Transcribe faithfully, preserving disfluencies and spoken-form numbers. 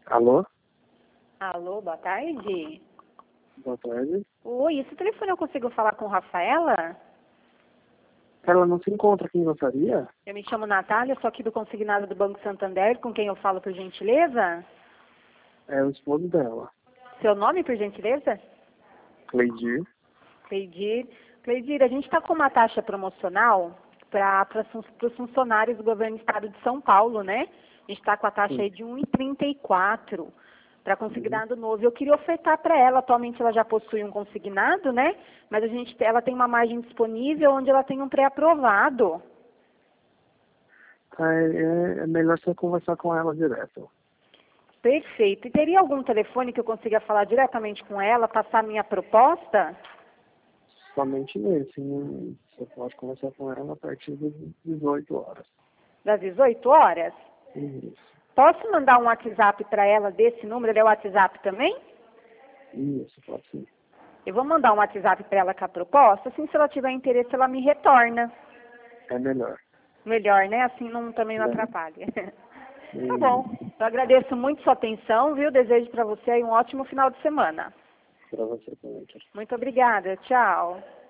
Alô? Alô, boa tarde. Boa tarde. Oi, esse telefone eu consigo falar com Rafaela? Ela não se encontra aqui em Gostaria? Eu me chamo Natália, sou aqui do consignado do Banco Santander, com quem eu falo por gentileza? É o esposo dela. Seu nome, por gentileza? Cleidir. Cleidir. Cleidir, a gente está com uma taxa promocional para os funcionários do governo do estado de São Paulo, né? A gente está com a taxa Sim. aí de um e trinta e quatro para consignado novo. Eu queria ofertar para ela, atualmente ela já possui um consignado, né? Mas a gente, ela tem uma margem disponível onde ela tem um pré-aprovado. Ah, É, é melhor você conversar com ela direto. Perfeito. E teria algum telefone que eu consiga falar diretamente com ela, passar a minha proposta? Somente nesse. né? Você pode conversar com ela a partir das dezoito horas. Das dezoito horas? Isso. Posso mandar um WhatsApp para ela desse número? Ele é o WhatsApp também? Isso, pode sim. Eu vou mandar um WhatsApp para ela com a proposta, assim, se ela tiver interesse, ela me retorna. É melhor. Melhor, né? Assim não, também não Né? atrapalha. Tá E bom. Eu agradeço muito sua atenção, viu? Desejo para você aí um ótimo final de semana. para você também. Muito obrigada. Tchau.